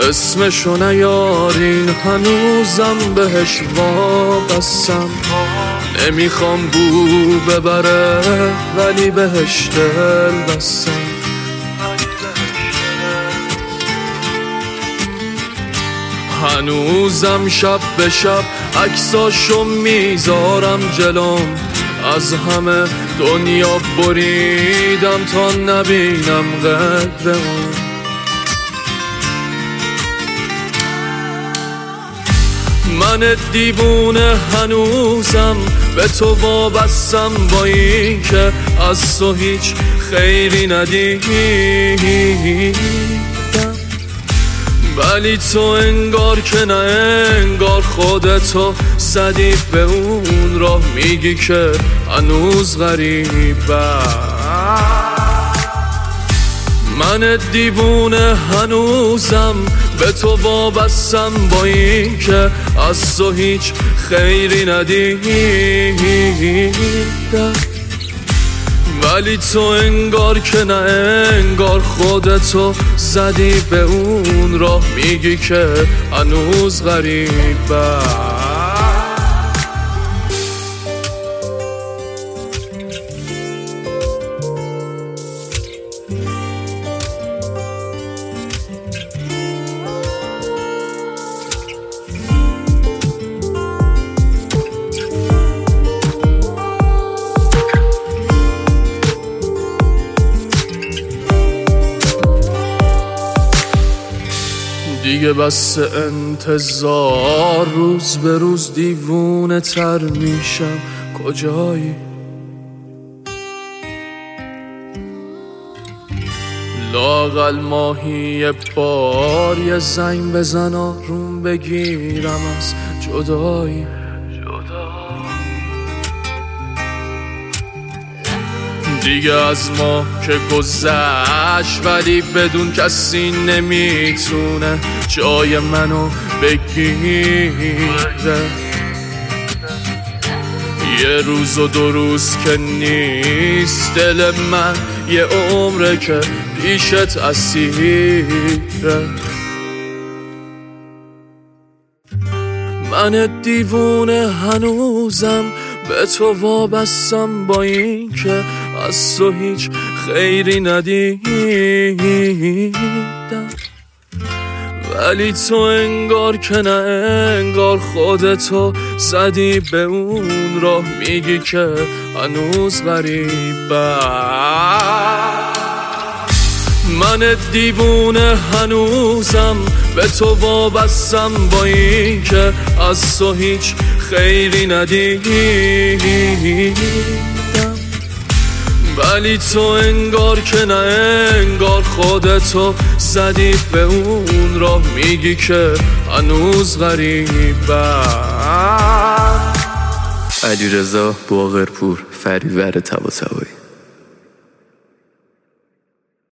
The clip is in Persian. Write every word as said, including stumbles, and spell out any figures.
اسمشو نیارین هنوزم بهش وابستم. نمیخوام بو ببره ولی بهش دل بستم. هنوزم شب به شب عکساشو میذارم جلوم. از همه دنیا بریدم تا نبینم قدر اون. من دیوونه هنوزم به تو وابستم، با این که از تو هیچ خیری ندیدم. ولی تو انگار که نه انگار خودتو زدی به اون راه. میگی که هنوز غریبم. من دیوونه هنوزم به تو وابستم، با این که از تو هیچ خیری ندیدم. ولی تو انگار که نه انگار خودتو زدی به اون راه. میگی که هنوز غریبم. دیگه بس انتظار، روز به روز دیوونه تر میشم. کجایی؟ لااقل ماهی بار یه زنگ بزن آروم بگیرم از جدایی. دیگه از ما که گذشت، ولی بدون کسی نمیتونه جای منو بگیره. یه روز و دو روز که نیست، دل من یه عمره که پیشت اسیره. من دیوونه هنوزم به تو وابستم، با این که از تو هیچ خیری ندیدم. ولی تو انگار که نه انگار خودتو زدی به اون راه. میگی که هنوز غریبم. من دیوونه هنوزم به تو وابستم، با این که از تو هیچ خیری ندیدم. ولی تو انگار که نه انگار خودتو زدی به اون راه. میگی که هنوز غریبم. علیرضا باقرپور، فریور طباطبایی.